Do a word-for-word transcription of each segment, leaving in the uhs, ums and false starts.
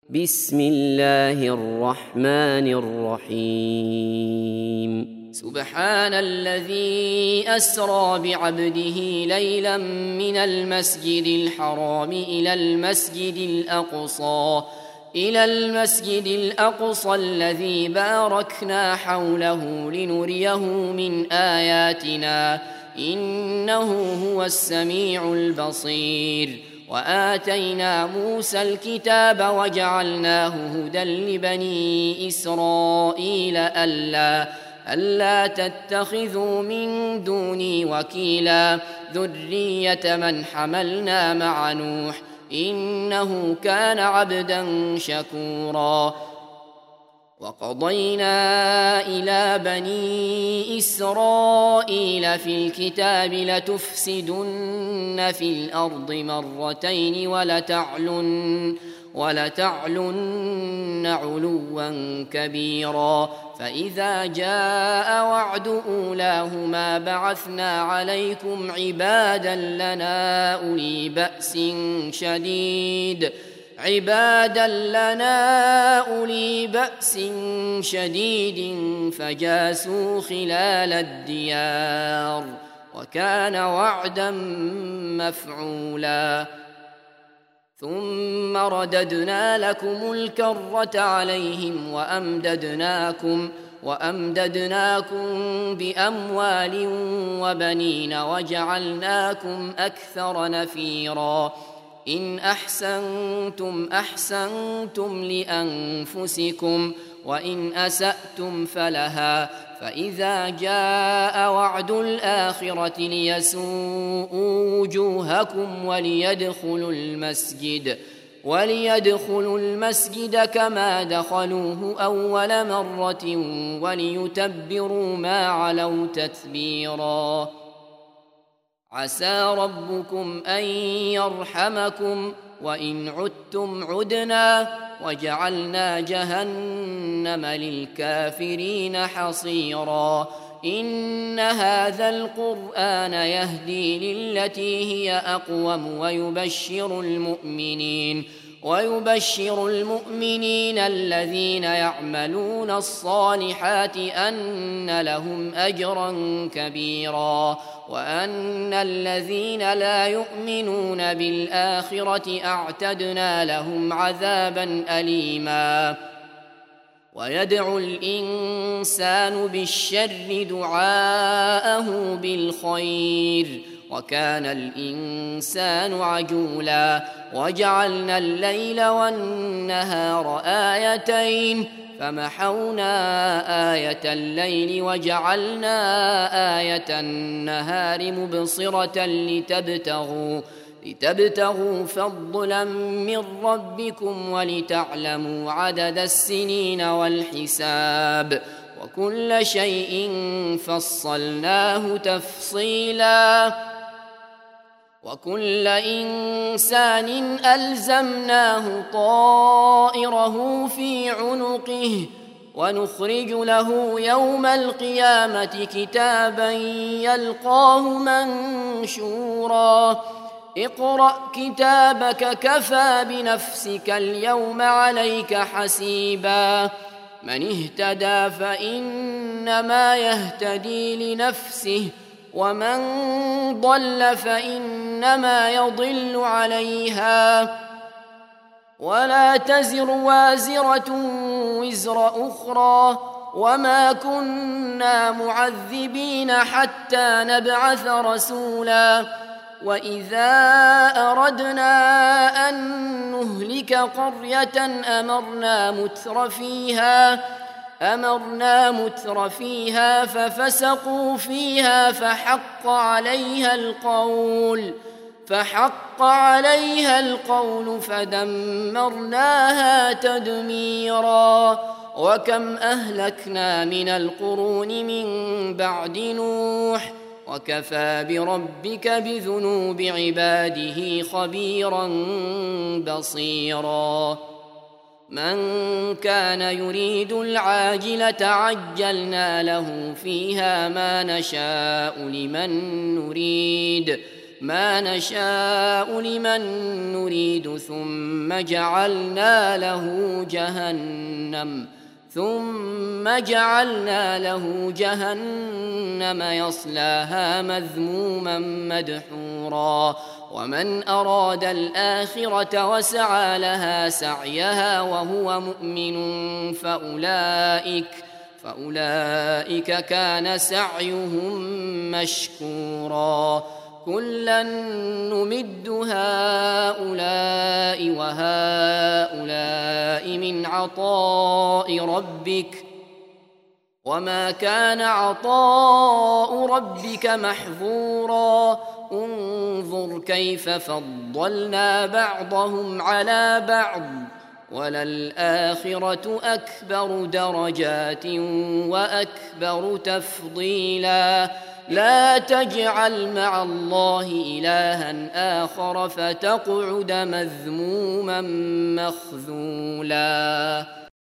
بسم الله الرحمن الرحيم سبحان الذي أسرى بعبده ليلا من المسجد الحرام إلى المسجد الأقصى إلى المسجد الأقصى الذي باركنا حوله لنريه من آياتنا إنه هو السميع البصير وآتينا موسى الكتاب وجعلناه هدى لبني إسرائيل ألا ألا تتخذوا من دوني وكيلا ذرية من حملنا مع نوح إنه كان عبدا شكورا وقضينا إلى بني إسرائيل في الكتاب لتفسدن في الأرض مرتين ولتعلن ولتعلن علوا كبيرا فإذا جاء وعد أولاهما بعثنا عليكم عبادا لنا أولي بأس شديد عبادا لنا أولي بأس شديد فجاسوا خلال الديار وكان وعدا مفعولا ثم رددنا لكم الكرة عليهم وأمددناكم وأمددناكم بأموال وبنين وجعلناكم أكثر نفيرا إن أحسنتم أحسنتم لأنفسكم وإن أسأتم فلها فإذا جاء وعد الآخرة ليسوءوا وجوهكم وليدخلوا المسجد وليدخلوا المسجد كما دخلوه أول مرة وليتبروا ما علوا تتبيرا عسى ربكم أن يرحمكم وإن عدتم عدنا وجعلنا جهنم للكافرين حصيرا إن هذا القرآن يهدي للتي هي أقوم ويبشر المؤمنين ويبشر المؤمنين الذين يعملون الصالحات أن لهم أجرا كبيرا وأن الذين لا يؤمنون بالآخرة أعتدنا لهم عذابا أليما ويدعو الإنسان بالشر دعاءه بالخير وكان الإنسان عجولا وجعلنا الليل والنهار آيتين فمحونا آية الليل وجعلنا آية النهار مبصرة لتبتغوا لتبتغوا فضلا من ربكم ولتعلموا عدد السنين والحساب وكل شيء فصلناه تفصيلا وكل إنسان ألزمناه طائره في عنقه ونخرج له يوم القيامة كتابا يلقاه منشورا اقرأ كتابك كفى بنفسك اليوم عليك حسيبا من اهتدى فإنما يهتدي لنفسه ومن ضل فإنما يضل عليها ولا تزر وازرة وزر أخرى وما كنا معذبين حتى نبعث رسولا وإذا أردنا أن نهلك قرية أمرنا متر فيها أمرنا متر فيها ففسقوا فيها فحق عليها القول فحق عليها القول فدمرناها تدميرا وكم أهلكنا من القرون من بعد نوح وكفى بربك بذنوب عباده خبيرا بصيرا من كان يريد العاجلة عجلنا له فيها ما نشاء لمن نريد ما نشاء لمن نريد ثم جعلنا له جهنم ثم جعلنا له جهنم يصلاها مذموما مدحورا ومن أراد الآخرة وسعى لها سعيها وهو مؤمن فأولئك فأولئك كان سعيهم مشكورا كلا نمد هؤلاء وهؤلاء من عطاء ربك وما كان عطاء ربك محظورا انظر كيف فضلنا بعضهم على بعض وللآخرة أكبر درجات وأكبر تفضيلا لا تجعل مع الله إلها آخر فتقعد مذموما مخذولا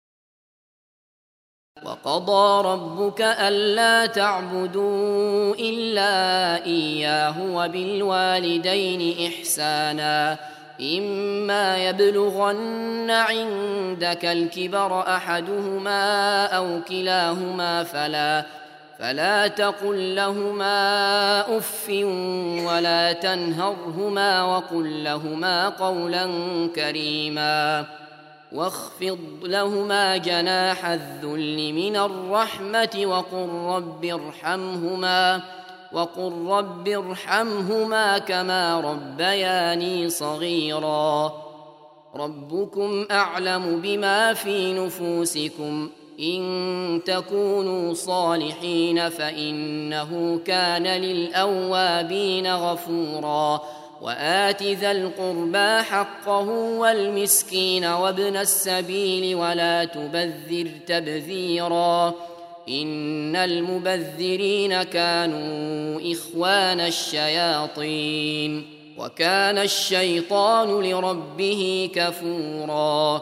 وقضى ربك ألا تعبدوا إلا إياه وبالوالدين إحسانا إما يبلغن عندك الكبر أحدهما أو كلاهما فلا فلا تقل لهما أف ولا تنهرهما وقل لهما قولا كريما واخفض لهما جناح الذل من الرحمة وقل رب ارحمهما وقل رب ارحمهما كما ربياني صغيرا ربكم أعلم بما في نفوسكم إن تكونوا صالحين فإنه كان للأوابين غفورا وآت ذا القربى حقه والمسكين وابن السبيل ولا تبذر تبذيرا إن المبذرين كانوا إخوان الشياطين وكان الشيطان لربه كفورا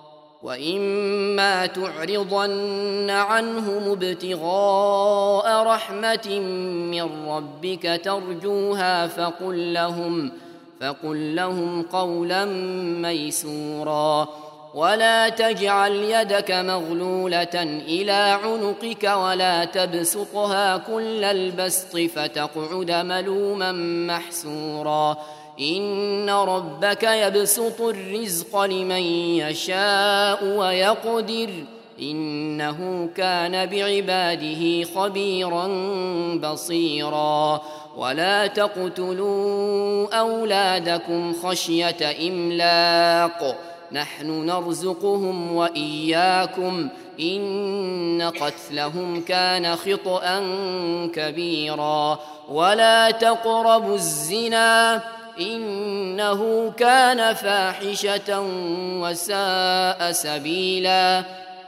وإما تعرضن عنهم ابتغاء رحمة من ربك ترجوها فقل لهم فقل لهم قولا ميسورا ولا تجعل يدك مغلولة إلى عنقك ولا تبسطها كل البسط فتقعد ملوما محسورا إن ربك يبسط الرزق لمن يشاء ويقدر إنه كان بعباده خبيرا بصيرا ولا تقتلوا أولادكم خشية إملاق نحن نرزقهم وإياكم إن قتلهم كان خطأ كبيرا ولا تقربوا الزنا إنه كان فاحشة وساء سبيلا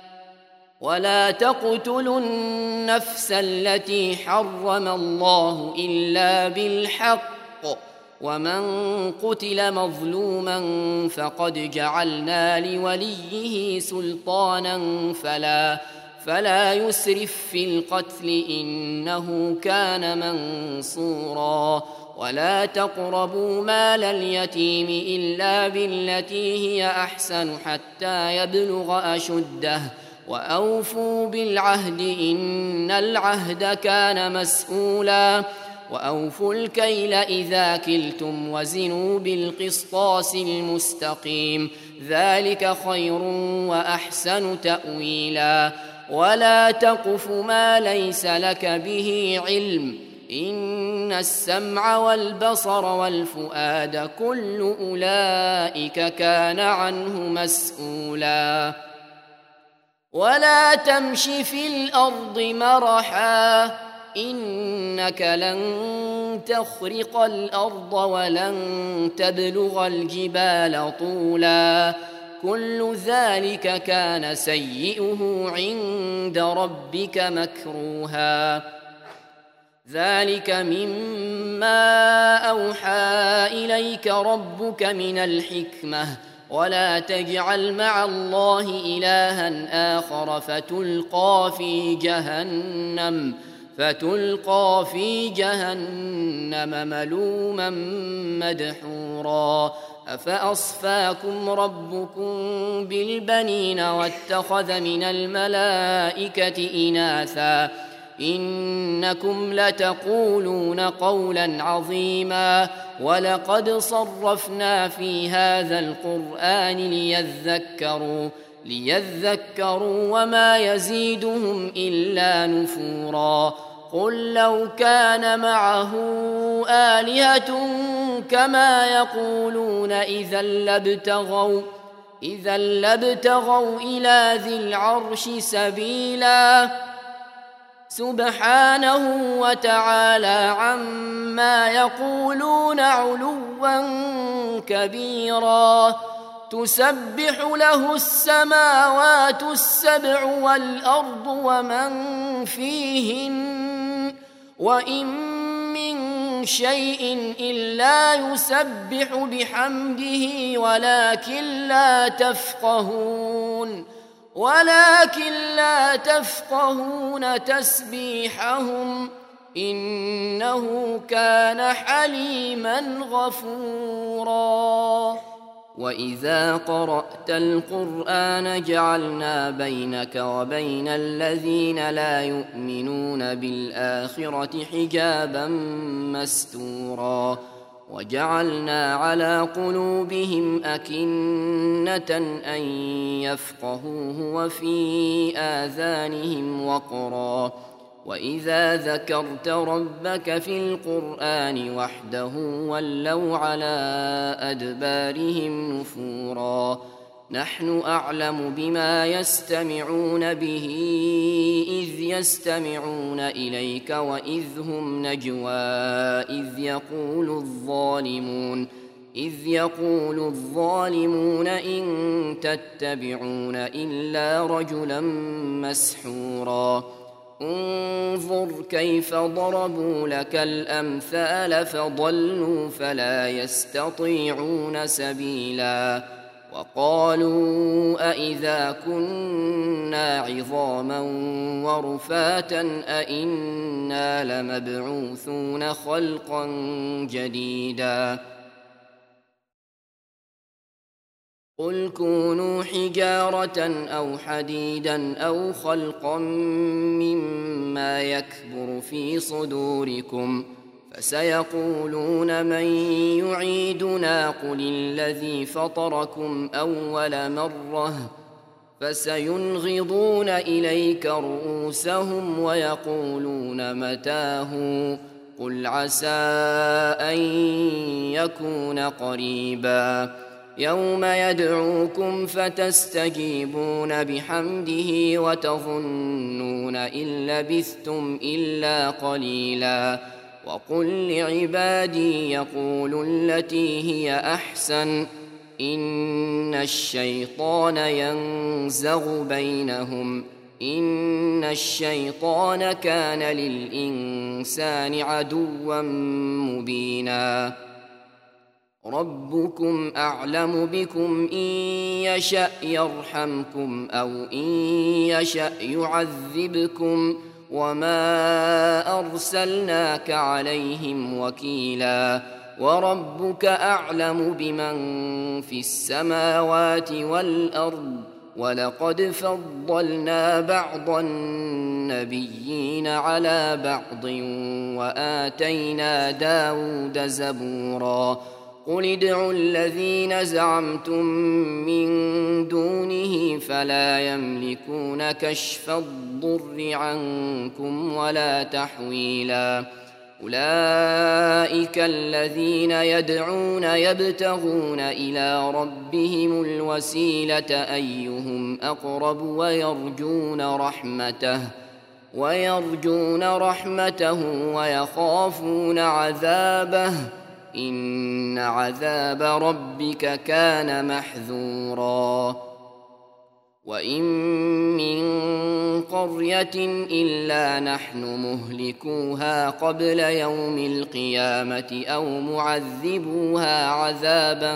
ولا تقتلوا النفس التي حرم الله إلا بالحق ومن قتل مظلوما فقد جعلنا لوليه سلطانا فلا فلا يسرف في القتل إنه كان منصورا ولا تقربوا مال اليتيم إلا بالتي هي أحسن حتى يبلغ أشده وأوفوا بالعهد إن العهد كان مسؤولا وأوفوا الكيل إذا كلتم وزنوا بالقسطاس المستقيم ذلك خير وأحسن تأويلا ولا تقف ما ليس لك به علم إن السمع والبصر والفؤاد كل أولئك كان عنه مسؤولا ولا تمش في الأرض مرحا إنك لن تخرق الأرض ولن تبلغ الجبال طولا كل ذلك كان سيئه عند ربك مكروها ذلك مما أوحى إليك ربك من الحكمة ولا تجعل مع الله إلها آخر فتلقى في جهنم فتلقى في جهنم ملوما مدحورا أفأصفاكم ربكم بالبنين واتخذ من الملائكة إناثا إنكم لتقولون قولا عظيما ولقد صرفنا في هذا القرآن ليذكروا ليذكروا وما يزيدهم إلا نفورا قل لو كان معه آلهة كما يقولون إذا لابتغوا إذا لابتغوا إلى ذي العرش سبيلا سبحانه وتعالى عما يقولون علوا كبيرا تسبح له السماوات السبع والأرض ومن فيهن وإن من شيء إلا يسبح بحمده ولكن لا تفقهون ولكن لا تفقهون تسبيحهم إنه كان حليما غفورا وإذا قرأت القرآن جعلنا بينك وبين الذين لا يؤمنون بالآخرة حجابا مستورا وجعلنا على قلوبهم أكنة أن يفقهوه وفي آذانهم وقرا وإذا ذكرت ربك في القرآن وحده ولوا على أدبارهم نفورا نحن أعلم بما يستمعون به إذ يستمعون إليك وإذ هم نجوى إذ يقول الظالمون إذ يقول الظالمون إن تتبعون إلا رجلا مسحورا انظر كيف ضربوا لك الأمثال فضلوا فلا يستطيعون سبيلا وقالوا أإذا كنا عظاما ورفاتا أإنا لمبعوثون خلقا جديدا قل كونوا حجارة أو حديدا أو خلقا مما يكبر في صدوركم فسيقولون من يعيدنا قل الذي فطركم أول مرة فسينغضون إليك رؤوسهم ويقولون متاه قل عسى أن يكون قريبا يوم يدعوكم فتستجيبون بحمده وتظنون إن لبثتم إلا قليلا وقل لعبادي يقولوا التي هي أحسن إن الشيطان ينزغ بينهم إن الشيطان كان للإنسان عدوا مبينا ربكم أعلم بكم إن يشأ يرحمكم أو إن يشأ يعذبكم وما أرسلناك عليهم وكيلا وربك أعلم بمن في السماوات والأرض ولقد فضلنا بعض النبيين على بعض وآتينا داود زبورا قل ادعوا الذين زعمتم من دونه فلا يملكون كشف الضر عنكم ولا تحويلا أولئك الذين يدعون يبتغون إلى ربهم الوسيلة أيهم أقرب ويرجون رحمته ويرجون رحمته ويخافون عذابه إن عذاب ربك كان محذورا وإن من قرية إلا نحن مهلكوها قبل يوم القيامة أو معذبوها عذابا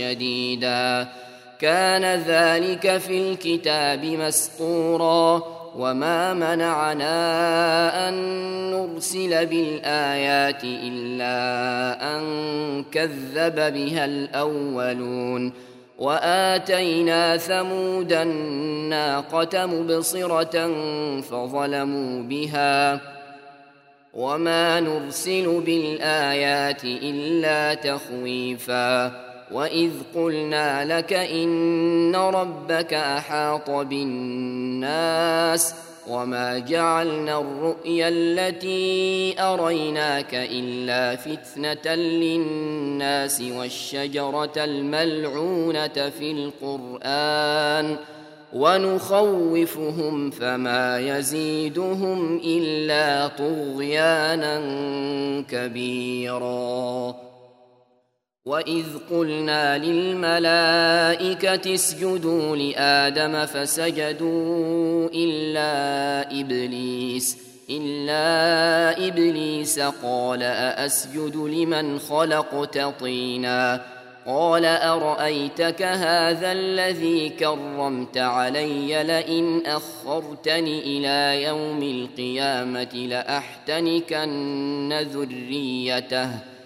شديدا كان ذلك في الكتاب مسطورا وما منعنا أن نرسل بالآيات إلا أن كذب بها الأولون وآتينا ثمود الناقة مبصرة فظلموا بها وما نرسل بالآيات إلا تخويفا وإذ قلنا لك إن ربك أحاط بالناس وما جعلنا الرؤيا التي أريناك إلا فتنة للناس والشجرة الملعونة في القرآن ونخوفهم فما يزيدهم إلا طغيانا كبيرا وإذ قلنا للملائكة اسجدوا لآدم فسجدوا إلا إبليس إلا إبليس قال أأسجد لمن خلقت طينا قال أرأيتك هذا الذي كرمت علي لئن أخرتني إلى يوم القيامة لأحتنكن ذريته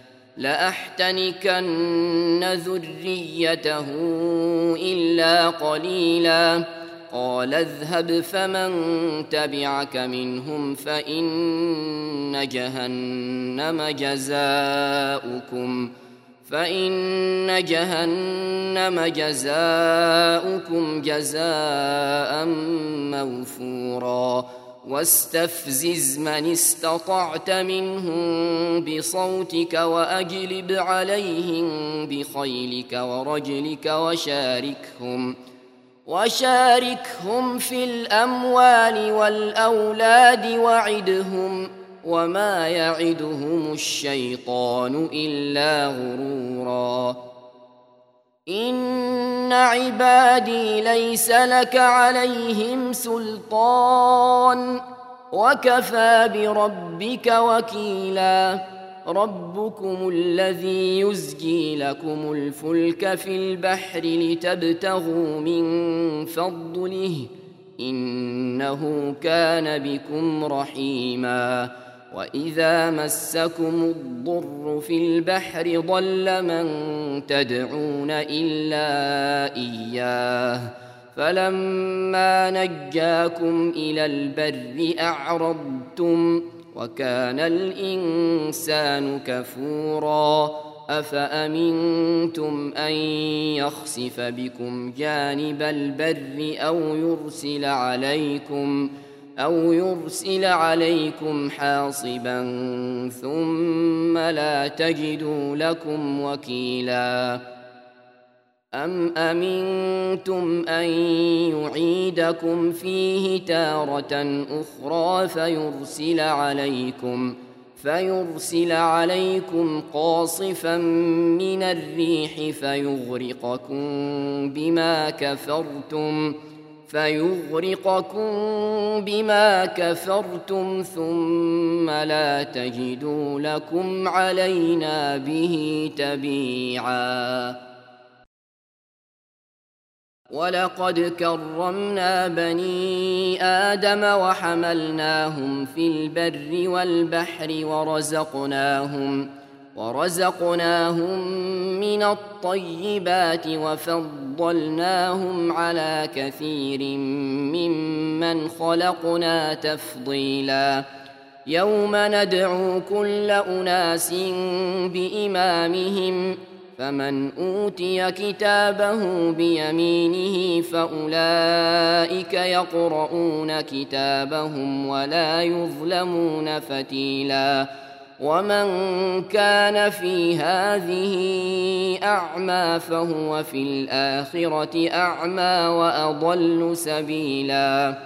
لأحتنكن ذريته إلا قليلا قال اذهب فمن تبعك منهم فإن جهنم جزاؤكم فإن جهنم جزاؤكم جزاء موفورا واستفزز من استطعت منهم بصوتك وأجلب عليهم بخيلك ورجلك وشاركهم وشاركهم في الأموال والأولاد وعدهم وما يعدهم الشيطان إلا غرورا إن عبادي ليس لك عليهم سلطان وكفى بربك وكيلا ربكم الذي يزجي لكم الفلك في البحر لتبتغوا من فضله إنه كان بكم رحيما وإذا مسكم الضر في البحر ضل من تدعون إلا إياه فلما نجاكم إلى البر أعرضتم وكان الإنسان كفورا أفأمنتم أن يخسف بكم جانب البر أو يرسل عليكم أو يرسل عليكم حاصبا ثم لا تجدوا لكم وكيلا أم أمنتم أن يعيدكم فيه تارة أخرى فيرسل عليكم فيرسل عليكم قاصفا من الريح فيغرقكم بما كفرتم فيغرقكم بما كفرتم ثم لا تجدوا لكم علينا به تبيعا ولقد كرمنا بني آدم وحملناهم في البر والبحر ورزقناهم ورزقناهم من الطيبات وفضلناهم على كثير ممن خلقنا تفضيلا يوم ندعو كل أناس بإمامهم فمن أوتي كتابه بيمينه فأولئك يقرؤون كتابهم ولا يظلمون فتيلا ومن كان في هذه أعمى فهو في الآخرة أعمى وأضل سبيلا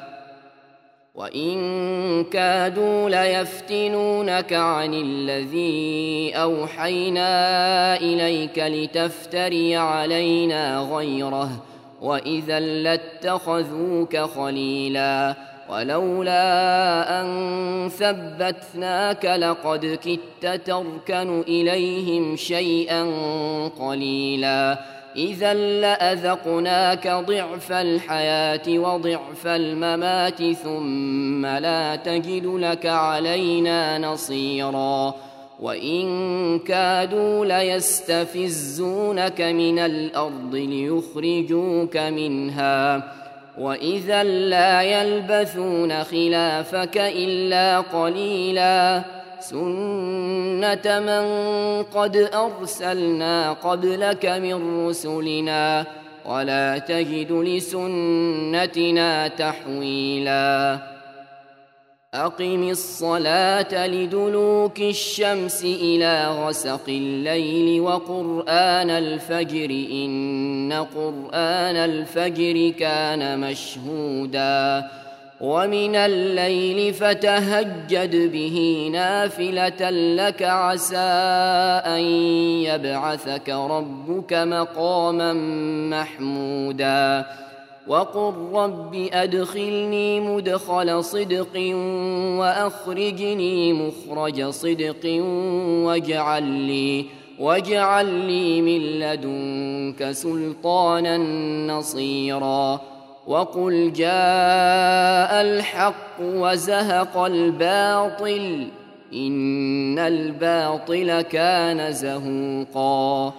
وإن كادوا ليفتنونك عن الذي أوحينا إليك لتفتري علينا غيره وإذا لاتخذوك خليلا ولولا أن ثبتناك لقد كدت تركن إليهم شيئا قليلا إذا لأذقناك ضعف الحياة وضعف الممات ثم لا تجد لك علينا نصيرا وإن كادوا ليستفزونك من الأرض ليخرجوك منها وإذا لا يلبثون خلافك إلا قليلا سنة من قد أرسلنا قبلك من رسلنا ولا تجد لسنتنا تحويلا أقم الصلاة لدلوك الشمس إلى غسق الليل وقرآن الفجر إن قرآن الفجر كان مشهودا ومن الليل فتهجد به نافلة لك عسى أن يبعثك ربك مقاما محمودا وقل رب أدخلني مدخل صدق وأخرجني مخرج صدق واجعل لي, واجعل لي من لدنك سلطانا نصيرا وقل جاء الحق وزهق الباطل إن الباطل كان زهوقا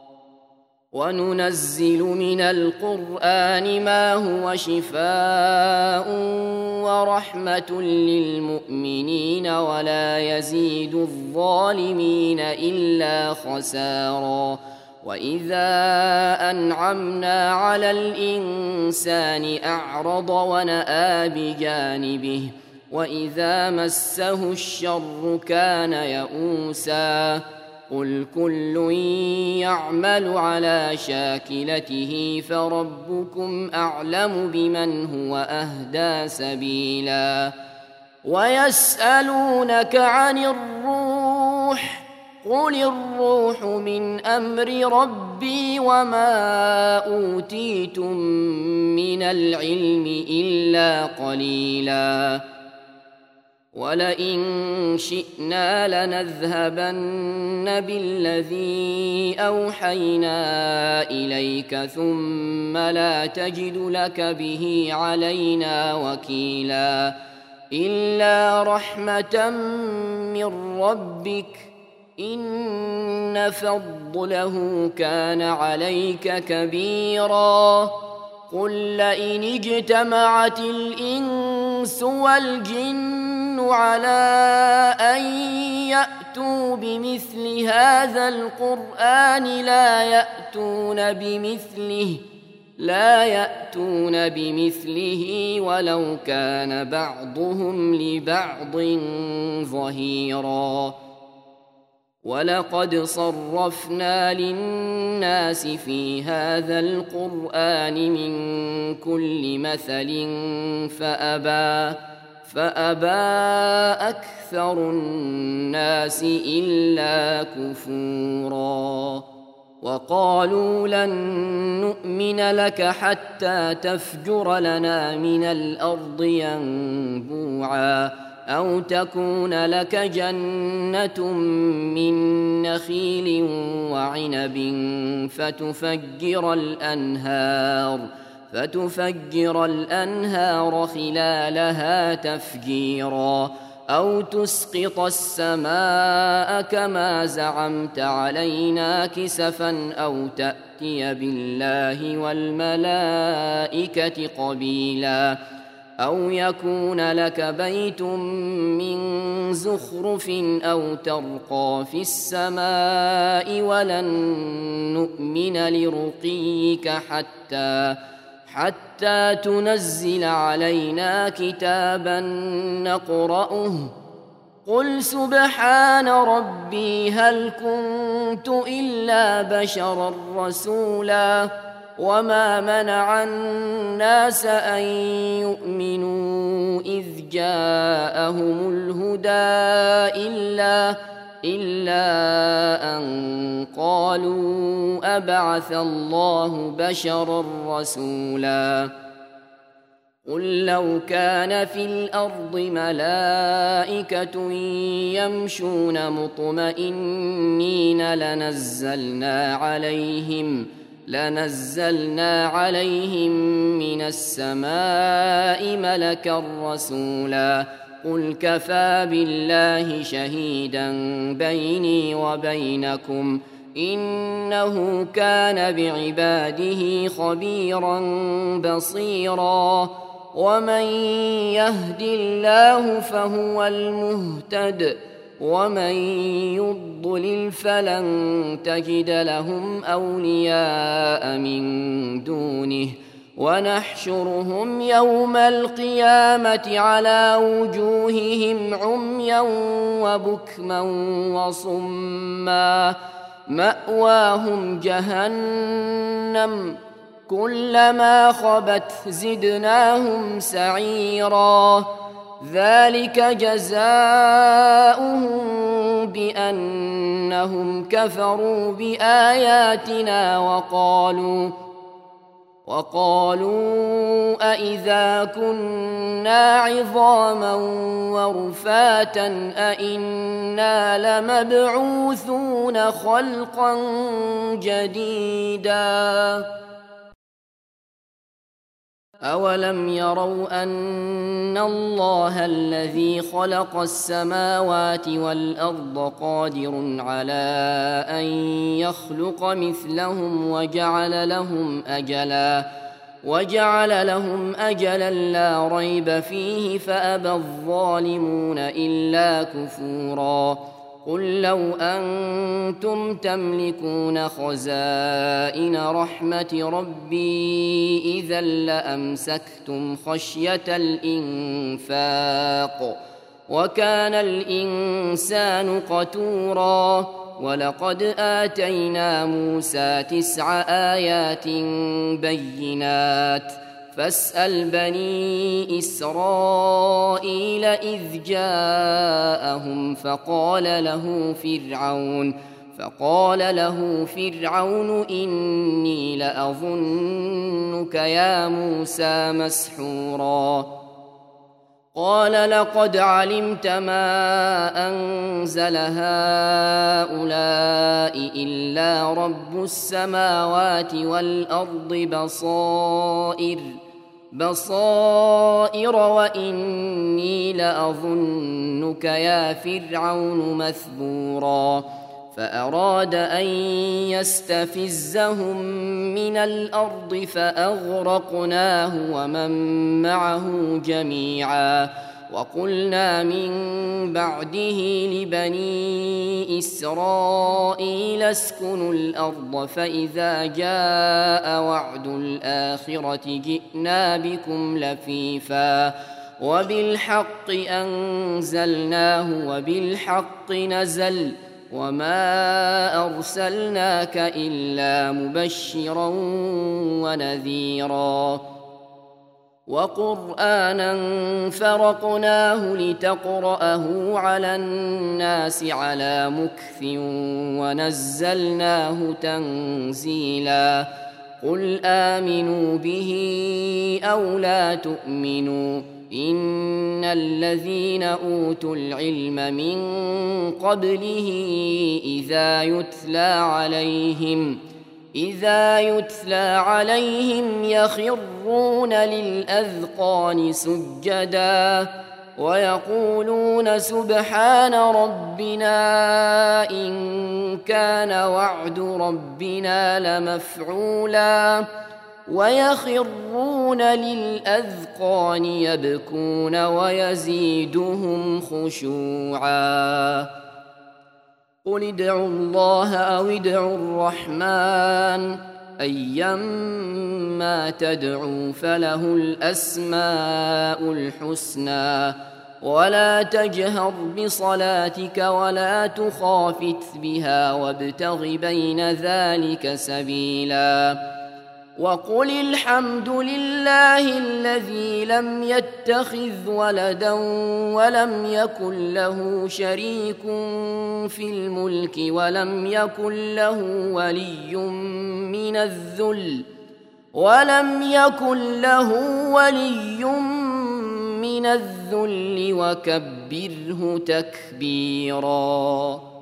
وننزل من القرآن ما هو شفاء ورحمة للمؤمنين ولا يزيد الظالمين إلا خسارا وإذا أنعمنا على الإنسان أعرض ونأى بجانبه وإذا مسه الشر كان يئوسا قل كل يعمل على شاكلته فربكم أعلم بمن هو أهدى سبيلا ويسألونك عن الروح قل الروح من أمر ربي وما أوتيتم من العلم إلا قليلا ولئن شئنا لنذهبن بالذي أوحينا إليك ثم لا تجد لك به علينا وكيلا إلا رحمة من ربك إن فضله كان عليك كبيرا قل لئن اجتمعت الإنس والجن على أن يأتوا بمثل هذا القرآن لا يأتون بمثله لا يأتون بمثله ولو كان بعضهم لبعض ظهيرا ولقد صرفنا للناس في هذا القرآن من كل مثل فأبى فأبى أكثر الناس إلا كفورا وقالوا لن نؤمن لك حتى تفجر لنا من الأرض ينبوعا أو تكون لك جنة من نخيل وعنب فتفجر الأنهار فتفجر الأنهار خلالها تفجيرا أو تسقط السماء كما زعمت علينا كسفا أو تأتي بالله والملائكة قبيلا أو يكون لك بيت من زخرف أو ترقى في السماء ولن نؤمن لرقيك حتى حتى تنزل علينا كتابا نقرأه قل سبحان ربي هل كنت إلا بشرا رسولا وما منع الناس أن يؤمنوا إذ جاءهم الهدى إلا إلا أن قالوا أبعث الله بشرا رسولا قل لو كان في الأرض ملائكة يمشون مطمئنين لنزلنا عليهم لنزلنا عليهم من السماء ملكا رسولا قل كفى بالله شهيدا بيني وبينكم إنه كان بعباده خبيرا بصيرا ومن يهد الله فهو المهتد ومن يضلل فلن تجد لهم أولياء من دونه ونحشرهم يوم القيامة على وجوههم عميا وبكما وصما مأواهم جهنم كلما خبت زدناهم سعيرا ذلك جزاؤهم بأنهم كفروا بآياتنا وقالوا وقالوا أإذا كنا عظاما ورفاتا أإنا لمبعوثون خلقا جديدا أولم يروا أن الله الذي خلق السماوات والأرض قادر على أن يخلق مثلهم وجعل لهم أجلا وجعل لهم أجلا لا ريب فيه فأبى الظالمون إلا كفورا قل لو أنتم تملكون خزائن رحمة ربي إذا لأمسكتم خشية الإنفاق وكان الإنسان قتورا ولقد آتينا موسى تسع آيات بينات فاسأل بني إسرائيل إذ جاءهم فقال له فرعون فقال له فرعون إني لأظنك يا موسى مسحورا قال لقد علمت ما أنزل هؤلاء إلا رب السماوات والأرض بصائر بصائر وإني لأظنك يا فرعون مثبورا فأراد أن يستفزهم من الأرض فأغرقناه ومن معه جميعا وقلنا من بعده لبني إسرائيل اسكنوا الأرض فإذا جاء وعد الآخرة جئنا بكم لفيفا وبالحق أنزلناه وبالحق نزل وما أرسلناك إلا مبشرا ونذيرا وقرآنا فرقناه لتقرأه على الناس على مكث ونزلناه تنزيلا قل آمنوا به أو لا تؤمنوا إن الذين أوتوا العلم من قبله إذا يتلى عليهم إذا يتلى عليهم يخرون للأذقان سجدا ويقولون سبحان ربنا إن كان وعد ربنا لمفعولا ويخرون للأذقان يبكون ويزيدهم خشوعا قل ادعوا الله أو ادعوا الرحمن أيما تدعوا فله الأسماء الحسنى ولا تجهر بصلاتك ولا تخافت بها وابتغ بين ذلك سبيلا وقل الحمد لله الذي لم يتخذ ولدا ولم يكن له شريك في الملك ولم يكن له ولي من الذل ولم يكن له ولي من الذل وكبره تكبيرا.